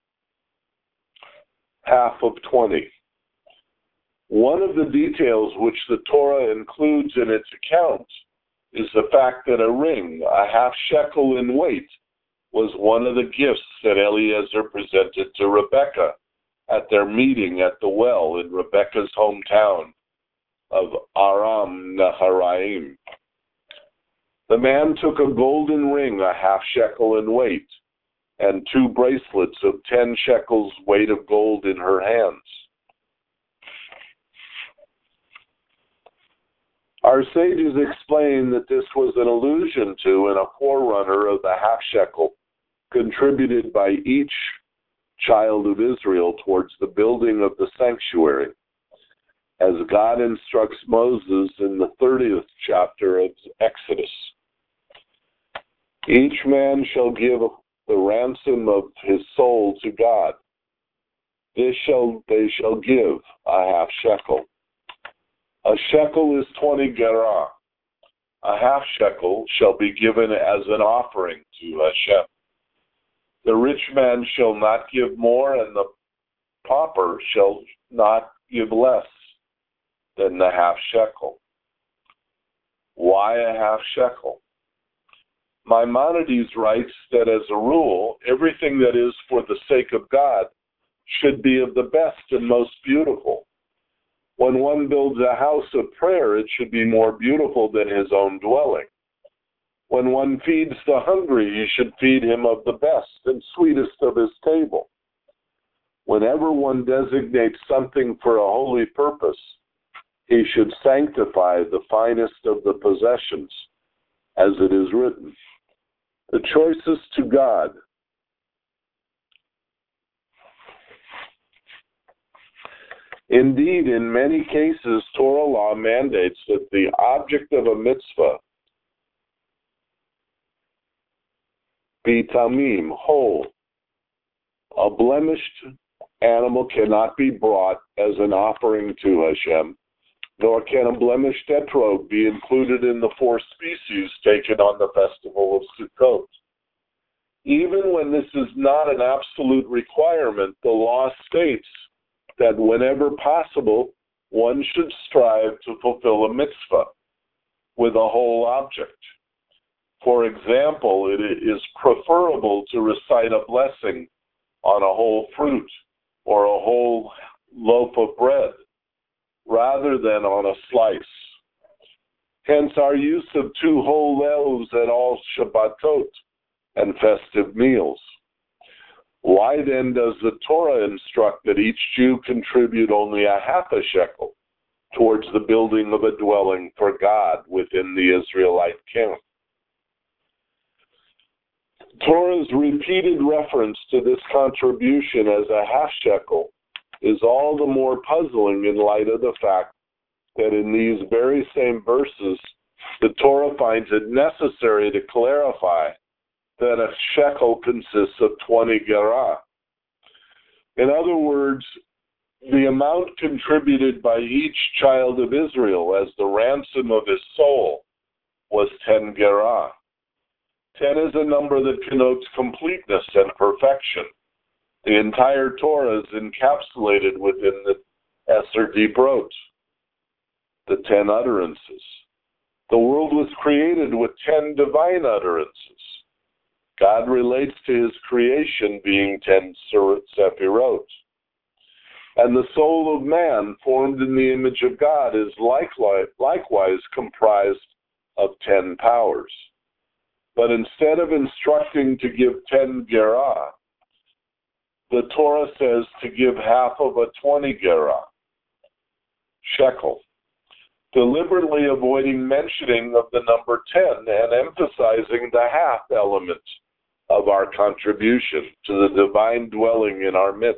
Half of 20. One of the details which the Torah includes in its account is the fact that a ring, a half shekel in weight, was one of the gifts that Eliezer presented to Rebekah at their meeting at the well in Rebekah's hometown of Aram Naharaim. The man took a golden ring, a half shekel in weight, and 2 bracelets of 10 shekels weight of gold in her hands. Our sages explain that this was an allusion to and a forerunner of the half shekel contributed by each child of Israel towards the building of the sanctuary, as God instructs Moses in the 30th chapter of Exodus. Each man shall give the ransom of his soul to God. They shall give a half shekel. A shekel is 20 gerah. A half shekel shall be given as an offering to Hashem. The rich man shall not give more, and the pauper shall not give less than the half shekel. Why a half shekel? Maimonides writes that as a rule, everything that is for the sake of God should be of the best and most beautiful. When one builds a house of prayer, it should be more beautiful than his own dwelling. When one feeds the hungry, he should feed him of the best and sweetest of his table. Whenever one designates something for a holy purpose, he should sanctify the finest of the possessions as it is written. The choice is to God. Indeed, in many cases, Torah law mandates that the object of a mitzvah be tamim, whole. A blemished animal cannot be brought as an offering to Hashem, nor can a blemished etrog be included in the 4 species taken on the festival of Sukkot. Even when this is not an absolute requirement, the law states that whenever possible, one should strive to fulfill a mitzvah with a whole object. For example, it is preferable to recite a blessing on a whole fruit or a whole loaf of bread rather than on a slice. Hence our use of 2 whole loaves at all Shabbatot and festive meals. Why then does the Torah instruct that each Jew contribute only a half a shekel towards the building of a dwelling for God within the Israelite camp? Torah's repeated reference to this contribution as a half shekel is all the more puzzling in light of the fact that in these very same verses, the Torah finds it necessary to clarify that a shekel consists of 20 gerah. In other words, the amount contributed by each child of Israel as the ransom of his soul was 10 gerah. 10 is a number that connotes completeness and perfection. The entire Torah is encapsulated within the Eser Dibrot, the 10 utterances. The world was created with 10 divine utterances. God relates to his creation being 10 Sephirot. And the soul of man, formed in the image of God, is likewise comprised of 10 powers. But instead of instructing to give 10 gerah, the Torah says to give half of a 20 gerah, shekel, deliberately avoiding mentioning of the number 10 and emphasizing the half element of our contribution to the divine dwelling in our midst,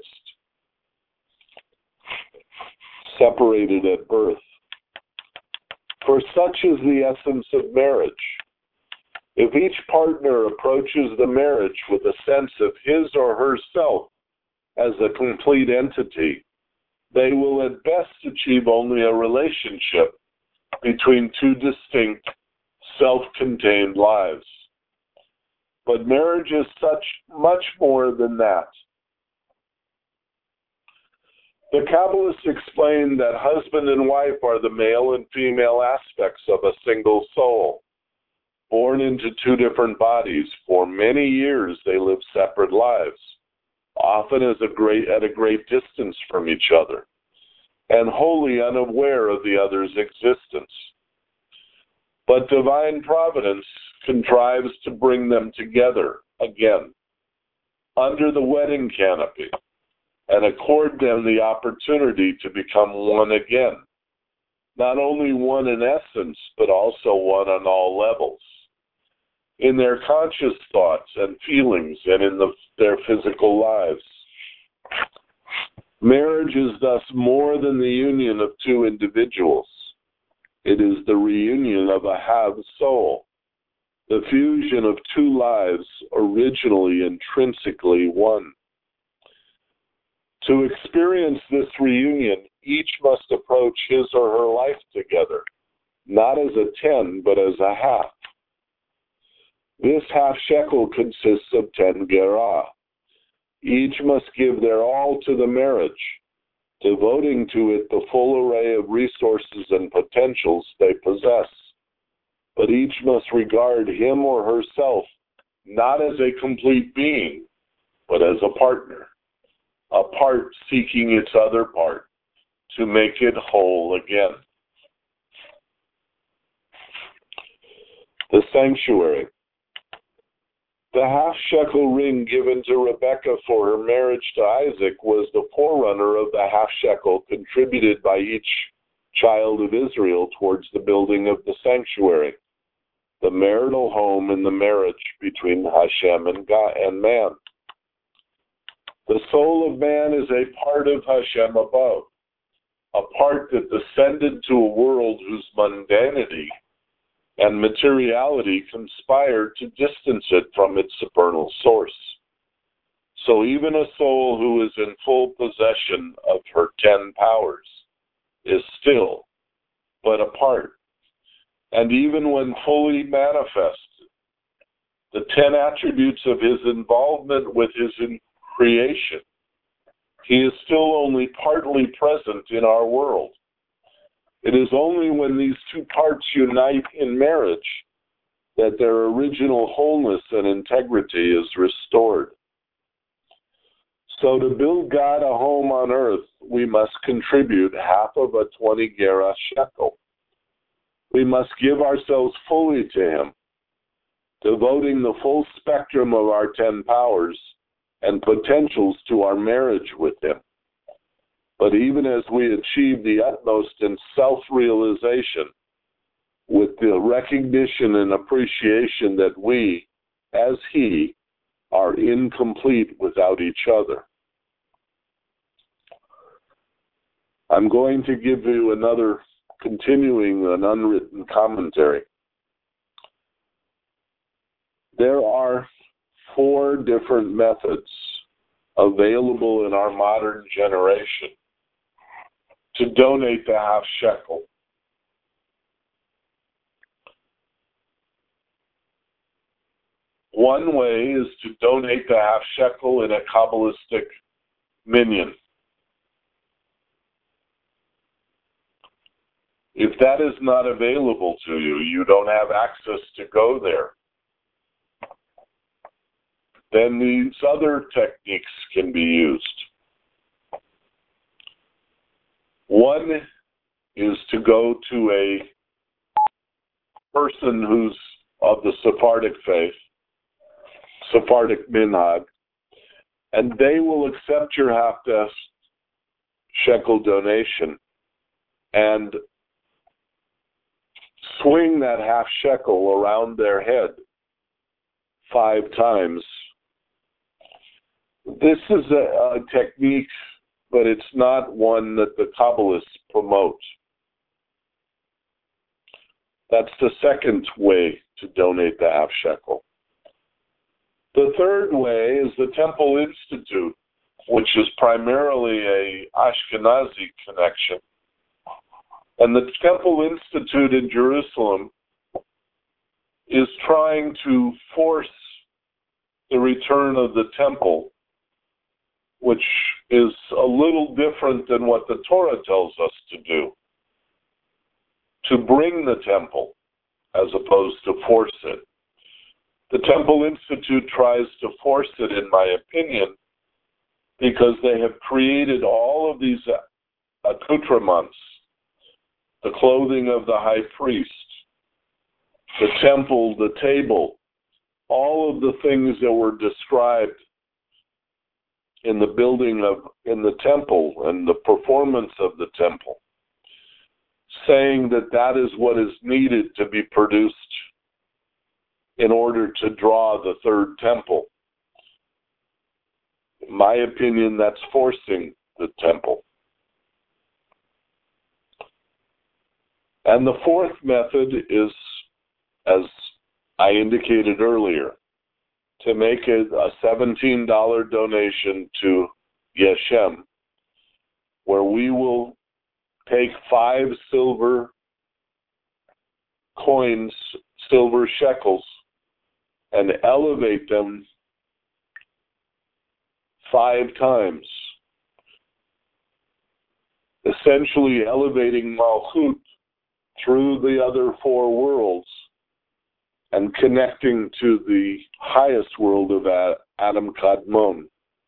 separated at birth. For such is the essence of marriage. If each partner approaches the marriage with a sense of his or herself as a complete entity, they will at best achieve only a relationship between 2 distinct, self-contained lives. But marriage is much more than that. The Kabbalists explain that husband and wife are the male and female aspects of a single soul. Born into 2 different bodies, for many years they live separate lives, often at a great distance from each other, and wholly unaware of the other's existence. But divine providence contrives to bring them together again, under the wedding canopy, and accord them the opportunity to become one again, not only one in essence, but also one on all levels, in their conscious thoughts and feelings and in their physical lives. Marriage is thus more than the union of 2 individuals. It is the reunion of a half soul, the fusion of 2 lives originally intrinsically one. To experience this reunion, each must approach his or her life together, not as a 10, but as a half. This half shekel consists of 10 gerah. Each must give their all to the marriage, devoting to it the full array of resources and potentials they possess. But each must regard him or herself not as a complete being, but as a partner, a part seeking its other part to make it whole again. The sanctuary. The half-shekel ring given to Rebekah for her marriage to Isaac was the forerunner of the half-shekel contributed by each child of Israel towards the building of the sanctuary, the marital home in the marriage between Hashem and God and man. The soul of man is a part of Hashem above, a part that descended to a world whose mundanity and materiality conspire to distance it from its supernal source. So even a soul who is in full possession of her 10 powers is still but a part. And even when fully manifested, the 10 attributes of his involvement with his creation, he is still only partly present in our world. It is only when these two parts unite in marriage that their original wholeness and integrity is restored. So to build God a home on earth, we must contribute half of a 20 gerah shekel. We must give ourselves fully to him, devoting the full spectrum of our 10 powers and potentials to our marriage with him. But even as we achieve the utmost in self-realization, with the recognition and appreciation that we, as he, are incomplete without each other. I'm going to give you another continuing an unwritten commentary. There are 4 different methods available in our modern generation to donate the half shekel. One way is to donate the half shekel in a Kabbalistic minyan. If that is not available to you, you don't have access to go there, then these other techniques can be used. One is to go to a person who's of the Sephardic faith, Sephardic minhag, and they will accept your half shekel donation and swing that half shekel around their head 5 times. This is a technique, but it's not one that the Kabbalists promote. That's the second way to donate the half shekel. The third way is the Temple Institute, which is primarily a Ashkenazi connection. And the Temple Institute in Jerusalem is trying to force the return of the temple, which is a little different than what the Torah tells us to do, to bring the temple as opposed to force it. The Temple Institute tries to force it, in my opinion, because they have created all of these accoutrements, the clothing of the high priest, the temple, the table, all of the things that were described in the building in the temple and the performance of the temple, saying that that is what is needed to be produced in order to draw the third temple. In my opinion, that's forcing the temple. And the fourth method is, as I indicated earlier, to make it a $17 donation to Yeshem, where we will take 5 silver coins, silver shekels, and elevate them 5 times, essentially elevating Malchut through the other 4 worlds and connecting to the highest world of Adam Kadmon.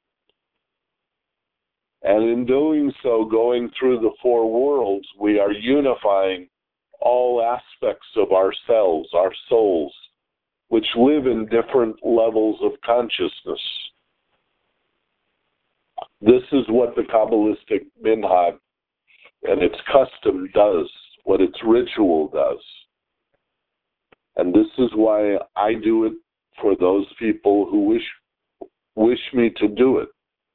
And in doing so, going through the 4 worlds, we are unifying all aspects of ourselves, our souls, which live in different levels of consciousness. This is what the Kabbalistic minhag and its custom does, what its ritual does. And this is why I do it for those people who wish me to do it.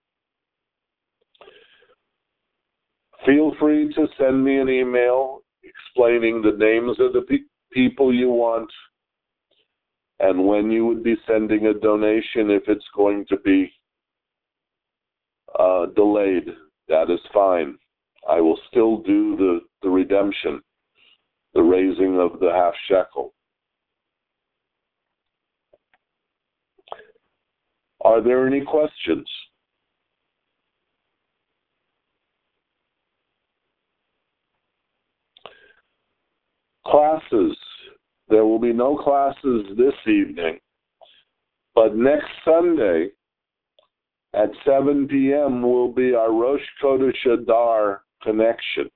Feel free to send me an email explaining the names of the people you want and when you would be sending a donation. If it's going to be delayed, that is fine. I will still do the redemption, the raising of the half shekel. Are there any questions? Classes. There will be no classes this evening, but next Sunday at 7 p.m. will be our Rosh Chodesh Adar connection.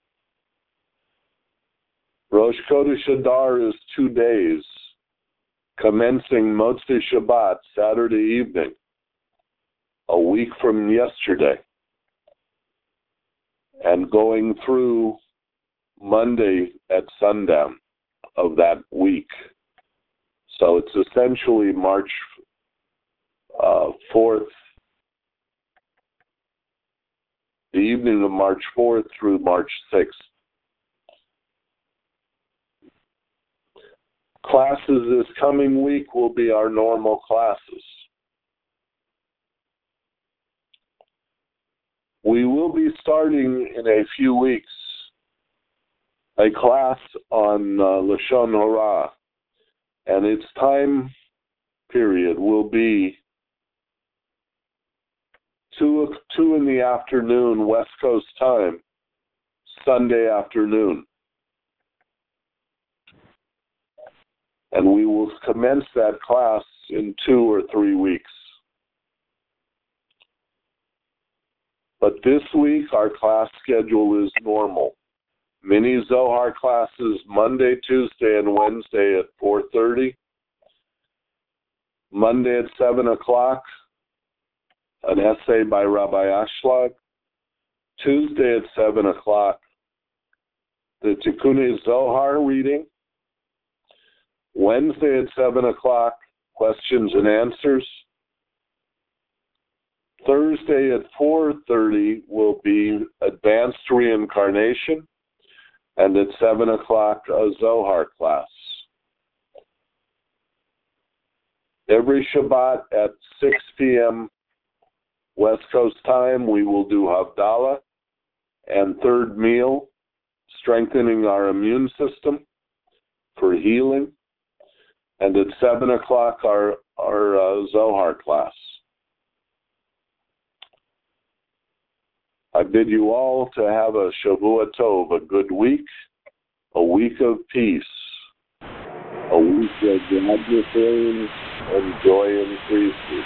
Rosh Chodesh Adar is 2 days, commencing Motzei Shabbat, Saturday evening, a week from yesterday, and going through Monday at sundown of that week. So it's essentially March 4th, the evening of March 4th through March 6th. Classes this coming week will be our normal classes. We will be starting in a few weeks a class on Lashon Hora, and its time period will be 2 in the afternoon, West Coast time, Sunday afternoon. And we will commence that class in 2 or 3 weeks. But this week, our class schedule is normal. Mini Zohar classes Monday, Tuesday, and Wednesday at 4:30. Monday at 7 o'clock, an essay by Rabbi Ashlag. Tuesday at 7 o'clock, the Tikkunei Zohar reading. Wednesday at 7 o'clock, questions and answers. Thursday at 4:30 will be advanced reincarnation. And at 7 o'clock, a Zohar class. Every Shabbat at 6 p.m. West Coast time, we will do Havdalah and third meal, strengthening our immune system for healing. And at 7 o'clock, our Zohar class. I bid you all to have a Shavua Tov, a good week, a week of peace, a week of gladness and joy increases.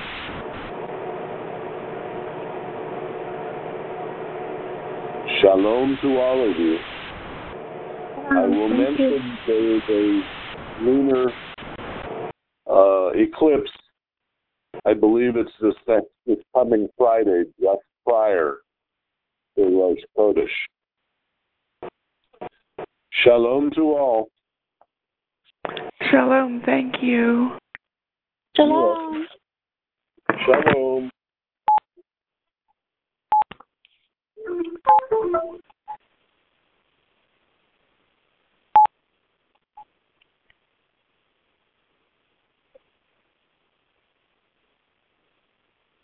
Shalom to all of you. I will mention there is a lunar eclipse. I believe it's this coming Friday, just prior to Rosh Chodesh. Shalom to all. Shalom, thank you. Shalom. Shalom.